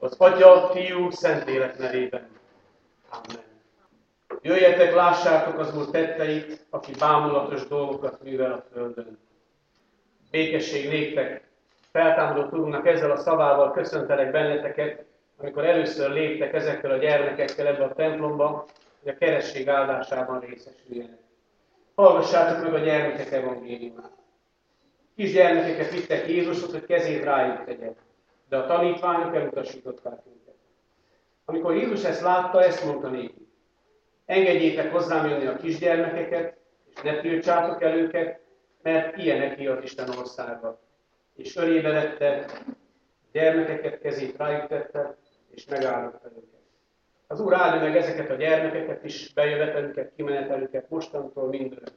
Az Atya, Fiú, Szentlélek nevében. Amen. Jöjjetek, lássátok az Úr tetteit, aki bámulatos dolgokat művel a földön. Békesség néktek! Feltámadott Úrunknak ezzel a szavával köszöntelek benneteket, amikor először léptek ezekkel a gyermekekkel ebbe a templomba, hogy a keresztség áldásában részesüljenek. Hallgassátok meg a gyermekek evangéliumát. Kisgyermekeket vittek Jézushoz, hogy kezét rájuk tegye, de a tanítványok elutasították őket. Amikor Jézus ezt látta, ezt mondta nékik: engedjétek hozzám jönni a kisgyermekeket, és ne tiltsátok el őket, mert ilyeneké az Isten országa. És ölébe vette, a gyermekeket, kezét rájuk tette, és megáldotta őket. Az Úr áldja meg ezeket a gyermekeket is, bejövetelüket, kimenetelüket mostantól mindörökké.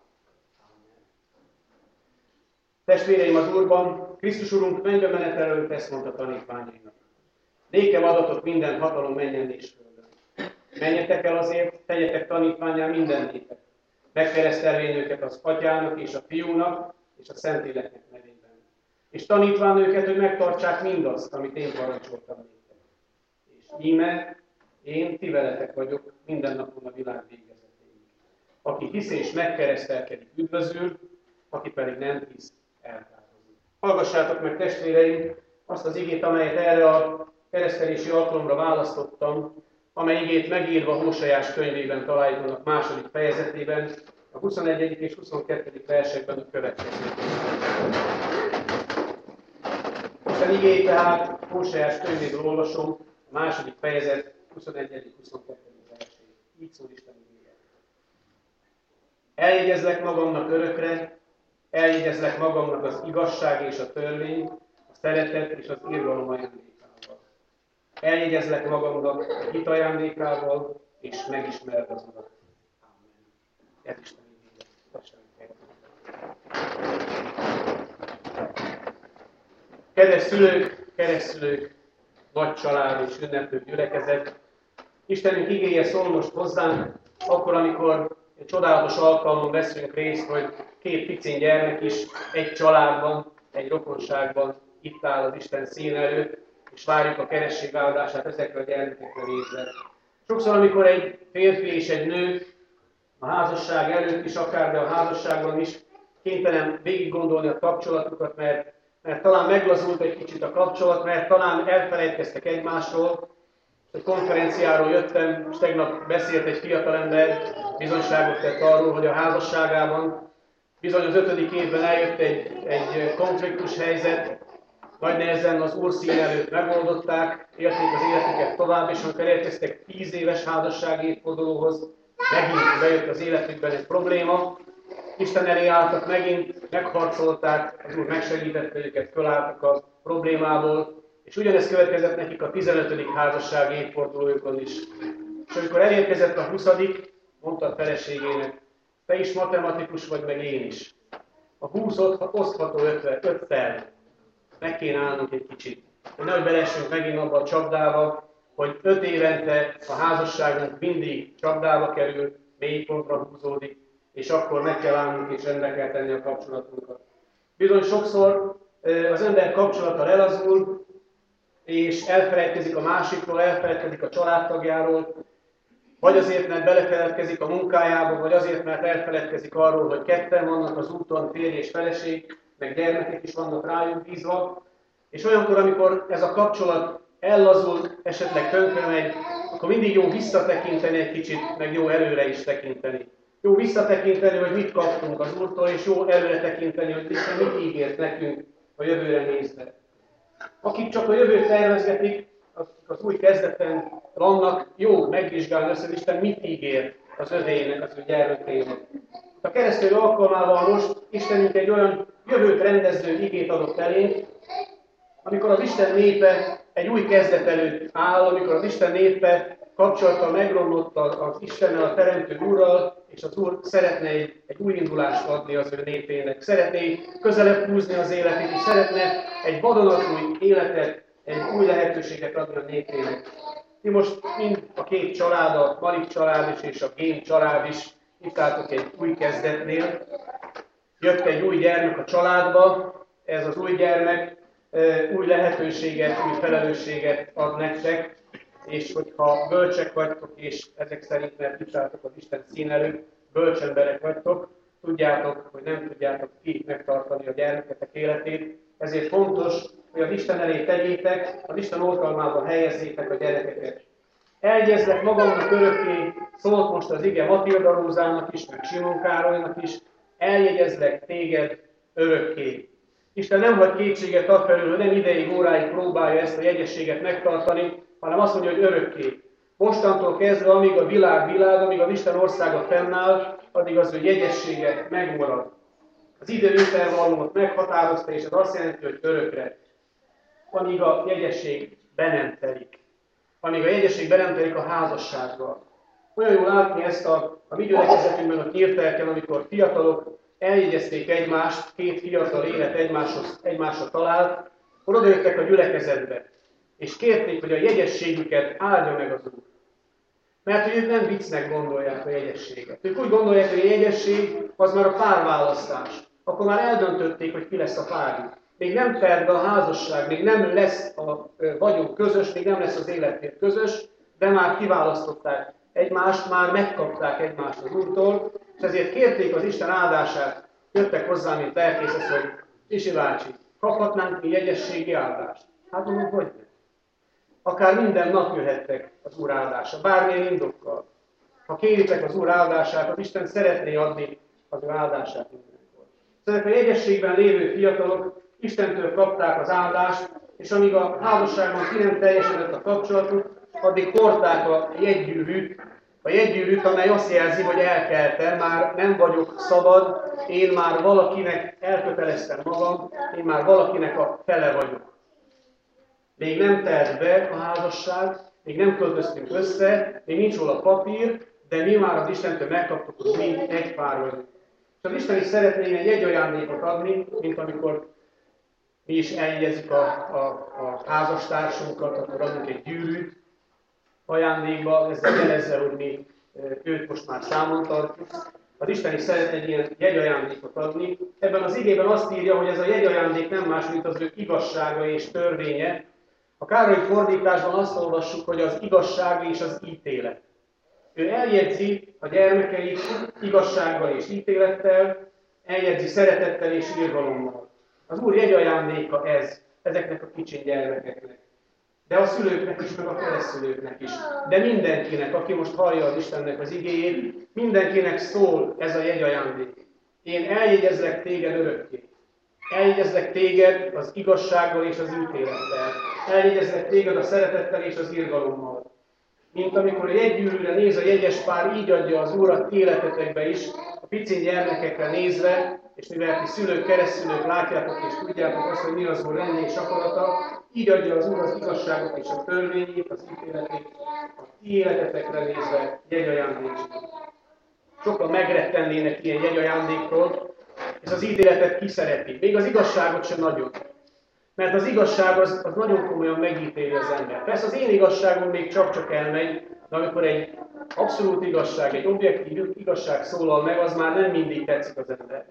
Testvéreim az Úrban, Krisztus Urunk mennybe menet előtt ezt mondta tanítványainak: nékem adatot minden hatalom menjen és földön. Menjetek el azért, tegyetek tanítvánnyá minden népet, megkeresztelvén őket az Atyának és a Fiúnak és a Szentléleknek nevében. És tanítván őket, hogy megtartsák mindazt, amit én parancsoltam néktek. És íme, én ti veletek vagyok minden napon a világ végezetéig. Aki hisz és megkeresztelkedik, üdvözül, aki pedig nem hisz, eltávozik. Hallgassátok meg, testvéreim, azt az igét, amelyet erre a keresztelési alkalomra választottam, amely igét megírva Hósaiás könyvében találjuk annak második fejezetében, a 21. és 22. versekben a következő. Isten igéjét tehát Hósaiás könyvéből olvasom, a második fejezet 21. 22. versét. Így szól Isten igéje. Eljegyezlek magamnak örökre, eljegyezlek magamnak az igazság és a törvény, a szeretet és az irgalom ajándékával. Eljegyezlek magamnak a hit ajándékával, és megismered az Urat. Amen. Ez Isten igéje. Kedves szülők, keresztszülők, nagy család és ünneplő gyülekezet, Istenünk igéje szól most hozzánk, akkor, amikor egy csodálatos alkalmon veszünk részt, hogy két picin gyermek is egy családban, egy rokonságban itt áll az Isten szín előtt, és várjuk a keresztség áldását ezekre a gyermekekre nézve. Sokszor, amikor egy férfi és egy nő a házasság előtt is, akár de a házasságban is kénytelen végig gondolni a kapcsolatukat, mert talán meglazult egy kicsit a kapcsolat, mert talán elfelejtkeztek egymásról. Egy konferenciáról jöttem, és tegnap beszélt egy fiatalember, bizonyságot tett arról, hogy a házasságában bizony az 5. évben eljött egy konfliktus helyzet, nagy nehezen az Úr szín előtt megoldották, élték az életüket tovább, és amikor elérkeztek 10 éves házassági évfordulóhoz, megint bejött az életükben egy probléma, Isten elé álltak megint, megharcolták, az Úr megsegítette őket, fölálltak a problémából, és ugyanezt következett nekik a 15. házassági évfordulójukon is. És amikor elérkezett a 20., mondta a feleségének: te is matematikus vagy, meg én is. A 20 osztható 5-tel. Meg kéne állnunk egy kicsit. Hogy nehogy beleessünk megint abba a csapdába, hogy 5 évente a házasságunk mindig csapdába kerül, mélypontra húzódik, és akkor meg kell állnunk és rendbe kell tenni a kapcsolatunkat. Bizony sokszor az ember kapcsolata elazul, és elfelejtkezik a másikról, elfelejtkezik a családtagjáról, vagy azért, mert belefeledkezik a munkájába, vagy azért, mert elfeledkezik arról, hogy ketten vannak az úton, férj és feleség, meg gyermekek is vannak rájuk bízva. És olyankor, amikor ez a kapcsolat ellazul, esetleg tönkre megy, akkor mindig jó visszatekinteni egy kicsit, meg jó előre is tekinteni. Jó visszatekinteni, hogy mit kaptunk az Úrtól, és jó előre tekinteni, hogy Isten mit ígért nekünk a jövőre nézve. Akik csak a jövőt tervezgetik, az új kezdeten vannak, jó megvizsgálni azt, hogy Isten mit ígér az övének, az ő gyermekének. A keresztelő alkalmával most Istenünk egy olyan jövőt rendező igét adott elénk, amikor az Isten népe egy új kezdet előtt áll, amikor az Isten népe kapcsolata megromlott az Istennel, a Teremtő Úrral, és az Úr szeretne egy új indulást adni az ő népének. Szeretné közelebb húzni az életét, és szeretne egy vadonatúj életet, egy új lehetőséget adni a népének. Mi most mind a két család, a Marik család is és a Gém család is itt álltok egy új kezdetnél. Jött egy új gyermek a családba, ez az új gyermek új lehetőséget, új felelősséget ad nektek, és hogyha bölcsek vagytok, és ezek szerint, mert itt álltok az Isten szín előtt, bölcsemberek vagytok, tudjátok, hogy nem tudjátok ki megtartani a gyermeketek életét, ezért fontos, hogy az Isten elé tegyétek, az Isten oltalmában helyezzétek a gyerekeket. Elgyezlek magamnak örökké, szólt most az ige Matilda Rózának is, meg Simon Károlynak is, eljegyezlek téged örökké. Isten nem hagy kétséget afelől, hogy nem ideig, óráig próbálja ezt a jegyességet megtartani, hanem azt mondja, hogy örökké. Mostantól kezdve, amíg a világ, amíg az Isten országa fennáll, addig az ő jegyessége megmarad. Az időintervallumot meghatározta, és ez azt jelenti, hogy örökre. Amíg a jegyesség be nem telik. Amíg a jegyesség be nem telik a házassággal. Olyan jól látni ezt a mi gyülekezetünkben, a Nyírtelken, amikor fiatalok eljegyezték egymást, két fiatal élet egymásra talált, akkor odajöttek a gyülekezetbe, és kérték, hogy a jegyességüket áldja meg az Úr. Mert hogy ők nem viccnek gondolják a jegyességet. Ők úgy gondolják, hogy a jegyesség az már a párválasztás. Akkor már eldöntötték, hogy ki lesz a párjuk. Még nem telt be a házasság, még nem lesz a vagyon közös, még nem lesz az élettét közös, de már kiválasztották egymást, már megkapták egymást az Úrtól, és ezért kérték az Isten áldását. Jöttek hozzám, mint lelkész, hogy Isi bácsi, kaphatnánk mi jegyességi áldást? Hát mondom, hogy ne. Akár minden nap jöhettek az Úr áldása, bármilyen indokkal. Ha kéritek az Úr áldását, az Isten szeretné adni az ő áldását mindenkor. Ezek a jegyességben lévő fiatalok Istentől kapták az áldást, és amíg a házasságban ki nem teljesedett a kapcsolatuk, addig hordták a jegygyűrűt, amely azt jelzi, hogy elkeltem, már nem vagyok szabad, én már valakinek elköteleztem magam, én már valakinek a fele vagyok. Még nem telt be a házasság, még nem költöztünk össze, még nincs róla papír, de mi már az Istentől megkaptuk, hogy mi egy pár vagyunk. És az Isten is szeretné ilyen jegyajándékot adni, mint amikor mi is eljegyezzük a házastársunkat, akkor adunk egy gyűrűt ajándékba, ezzel jelezze, hogy mi őt most már számon tartjuk. Az Isten is szeretne egy ilyen jegyajándékot adni. Ebben az igében azt írja, hogy ez a jegyajándék nem más, mint az ő igazsága és törvénye. A Károlyi fordításban azt olvassuk, hogy az igazság és az ítélet. Ő eljegyzi a gyermekeit igazsággal és ítélettel, eljegyzi szeretettel és irgalommal. Az Úr jegyajándéka ezeknek a kicsi gyermekeknek. De a szülőknek is, meg a keresztülőknek is. De mindenkinek, aki most hallja az Istennek az igéjét, mindenkinek szól ez a jegyajándék. Én eljegyezlek téged örökké. Eljegyezlek téged az igazsággal és az ítélettel. Eljegyezlek téged a szeretettel és az irgalommal. Mint amikor a jegygyűrűre néz a jegyes pár, így adja az Úr a életetekbe is, a picin gyermekekre nézve, és mivel ti szülők, keresztülők látjátok és tudjátok azt, hogy mi az Úr rendje és akarata, így adja az Úr az igazságot és a törvényét, az ítéletét, a ti életetekre nézve jegyajándékot. Sokan megrettennének ilyen jegyajándéktól, és az ítéletet kiszereti. Még az igazságot sem nagyon. Mert az igazság az nagyon komolyan megítéli az ember. Persze az én igazságom még csak-csak elmegy, de amikor egy abszolút igazság, egy objektív igazság szólal meg, az már nem mindig tetszik az embernek.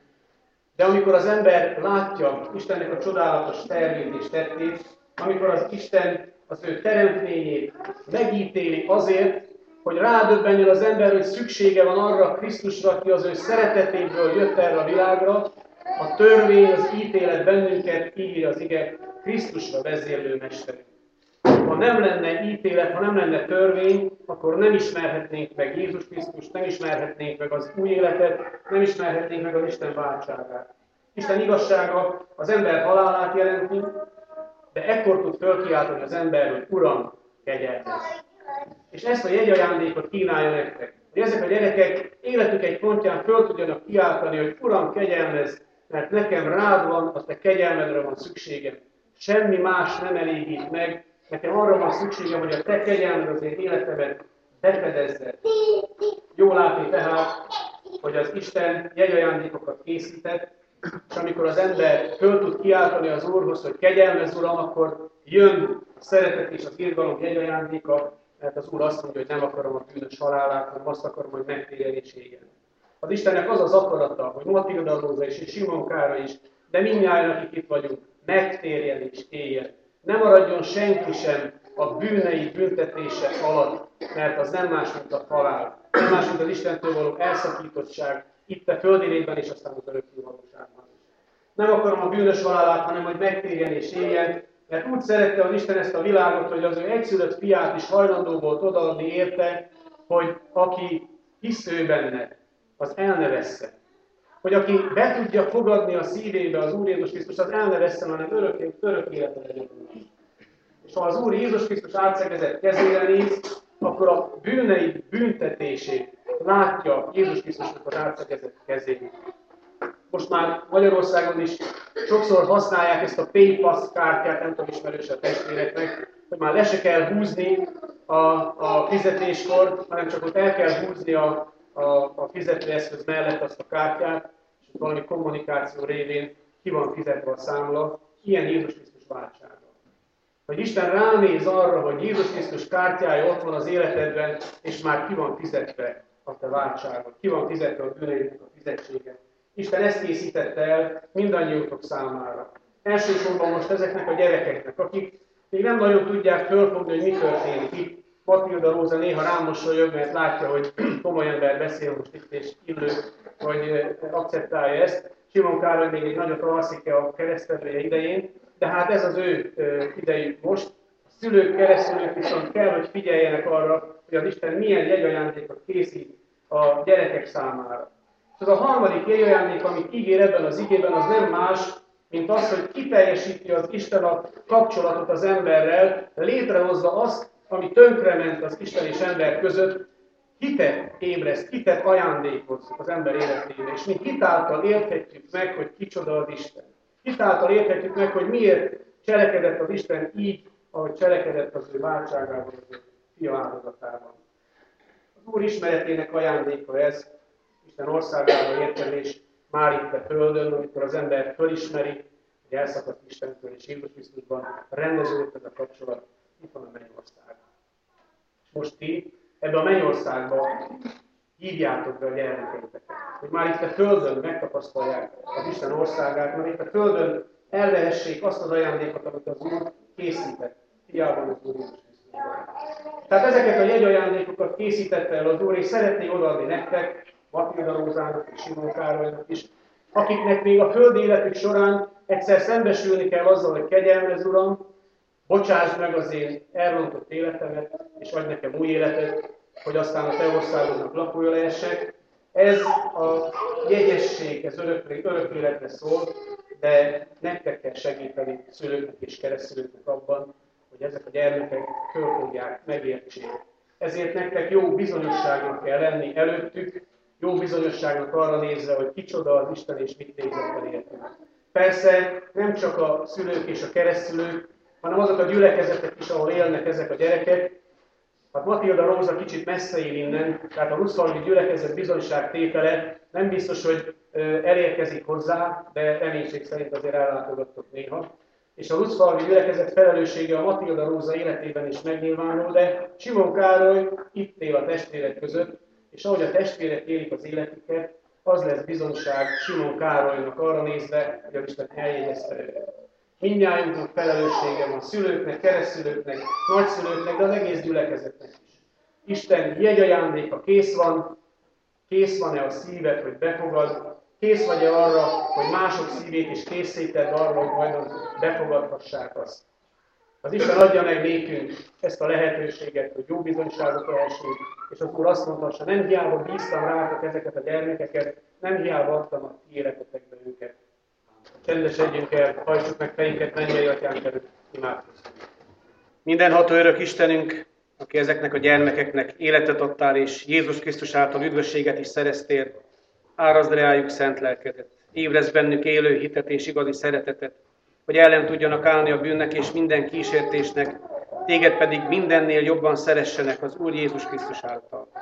De amikor az ember látja Istennek a csodálatos tervét és tettét, amikor az Isten az ő teremtményét megítéli azért, hogy rádöbbenjen az ember, hogy szüksége van arra a Krisztusra, aki az ő szeretetéből jött erre a világra, a törvény, az ítélet bennünket, így az ige, Krisztusra vezérlő mesterünk. Ha nem lenne ítélet, ha nem lenne törvény, akkor nem ismerhetnénk meg Jézus Krisztust, nem ismerhetnénk meg az új életet, nem ismerhetnénk meg az Isten váltságát. Isten igazsága az ember halálát jelenti, de ekkor tud fölkiáltani az ember, hogy Uram, kegyelmez. És ezt a jegyajándékot kínálja nektek. Hogy ezek a gyerekek életük egy pontján föl tudjanak kiáltani, hogy Uram, kegyelmez, mert nekem rád van, a te kegyelmedre van szükségem. Semmi más nem elégít meg, nekem arra van szükségem, hogy a te kegyelmed az én életemet befedezze. Jól látni tehát, hogy az Isten jegyajándékokat készített, és amikor az ember föl tud kiáltani az Úrhoz, hogy kegyelmez Uram, akkor jön a szeretet és az irgalom jegyajándéka, mert az Úr azt mondja, hogy nem akarom a bűnös halálát, hanem azt akarom, hogy megtérjen és égjen. Az Istennek az az akarata, hogy Matilda Róza és Simon Károly is, de mindnyájan, akik itt vagyunk, megtérjen és éljen. Ne maradjon senki sem a bűnei büntetése alatt, mert az nem más, mint a halál. Nem más, mint az Istentől való elszakítottság, itt a földi létben és aztán az örökké valóságban. Nem akarom a bűnös halálát, hanem hogy megtérjen és éljen, mert úgy szerette az Isten ezt a világot, hogy az ő egyszülött fiát is hajlandó volt odaadni érte, hogy aki hisz ő benne, az el ne vesszen. Hogy aki be tudja fogadni a szívébe az Úr Jézus Krisztus, az el ne vesszen, hanem örök életre legyen. És ha az Úr Jézus Krisztus átszegezett kezére néz, akkor a bűnei büntetését látja Jézus Krisztusnak az átszegezett kezén. Most már Magyarországon is sokszor használják ezt a PayPass kártyát, nem tudom, ismerős a testvéreknek, hogy már le se kell húzni a fizetéskor, hanem csak ott el kell húzni a fizetőeszköz mellett azt a kártyát, és valami kommunikáció révén ki van fizetve a számla. Ilyen Jézus Krisztus váltsága. Hogy Isten ránéz arra, hogy Jézus Krisztus kártyája ott van az életedben, és már ki van fizetve a te váltságod, ki van fizetve a bűneidnek a fizetsége. Isten ezt készítette el mindannyiutok számára. Elsősorban most ezeknek a gyerekeknek, akik még nem nagyon tudják fölfogni, hogy mi történik itt. Matilda Róza néha rám mosolyog, mert látja, hogy komoly ember beszél most itt, és illő, hogy akceptálja ezt. Simon Károly még egy nagyot alszik a keresztelője idején, de hát ez az ő idejük most. A szülők, keresztülők viszont kell, hogy figyeljenek arra, hogy az Isten milyen jegyajándékot készít a gyerekek számára. És az a harmadik jegyajándék, amit ígér ebben az igében, az nem más, mint az, hogy kiteljesíti az Isten a kapcsolatot az emberrel, létrehozza azt, ami tönkrement az Isten és ember között, hitet ébreszt, hitet ajándékoz az ember életébe, és mi hitáltal érthetjük meg, hogy kicsoda az Isten. Hitáltal érthetjük meg, hogy miért cselekedett az Isten így, ahogy cselekedett az ő váltságában, az ő fia áldozatában. Az Úr ismeretének ajándéka ez, Isten országába érkezés már itt a földön, amikor az ember fölismeri, hogy elszakadt Istentől és Jézus Krisztusban rendeződött ez a kapcsolat, itt van a mennyország. És most ti ebbe a mennyországba hívjátok be a gyermekeiteket, hogy már itt a földön megtapasztalják az Isten országát, már itt a földön elvehessék azt az ajándékot, amit az Úr készített, fiában az Úr Jézus Krisztusban. Tehát ezeket a jegyajándékokat készítette el az Úr, és szeretné odaadni nektek, Matilda Rózának és Simon Károlynak is, akiknek még a földi életük során egyszer szembesülni kell azzal, hogy kegyelmez, Uram, bocsásd meg az én elrontott életemet, és adj nekem új életet, hogy aztán a te országodnak lakója lehessek. Ez a jegyesség, ez örök életre szól, de nektek kell segíteni szülőknek és keresztülőknek abban, hogy ezek a gyermekek fölfogják, megértsék. Ezért nektek jó bizonyosságnak kell lenni előttük, jó bizonyosságnak arra nézve, hogy kicsoda az Isten és mit végzett el értünk. Persze nem csak a szülők és a keresztülők, hanem azok a gyülekezetek is, ahol élnek ezek a gyerekek. Hát Matilda Róza kicsit messze él innen, tehát a Luszfalvi gyülekezet bizonyságtétele nem biztos, hogy elérkezik hozzá, de reménység szerint azért ellátogattok néha. És a Luszfalvi gyülekezet felelőssége a Matilda Róza életében is megnyilvánul, de Simon Károly itt él a testvérek között, és ahogy a testvérek élik az életüket, az lesz bizonyság Simon Károlynak arra nézve, hogy az Isten eljegyezte őket. Mindnyájunknak felelőssége van szülőknek, keresztülőknek, nagyszülőknek, de az egész gyülekezetnek is. Isten jegyajándéka kész van-e a szíved, hogy befogad, kész vagy-e arra, hogy mások szívét is készíted arra, hogy majd befogadhassák azt. Az Isten adja meg nékünk ezt a lehetőséget, hogy jó bizonyságot lehessünk, és az Úr azt mondhassa, nem hiába bíztam rátok ezeket a gyermekeket, nem hiába adtam a ti életetekbe őket. Csendesedjünk el, hajtsuk meg fejünket mennyei atyánk előtt, imádkozzunk. Mindenható örök Istenünk, aki ezeknek a gyermekeknek életet adtál, és Jézus Krisztus által üdvösséget is szereztél, árazd reájuk szent lelkedet, ébrezd bennük élő hitet és igazi szeretetet, hogy ellen tudjanak állni a bűnnek és minden kísértésnek, téged pedig mindennél jobban szeressenek az Úr Jézus Krisztus által.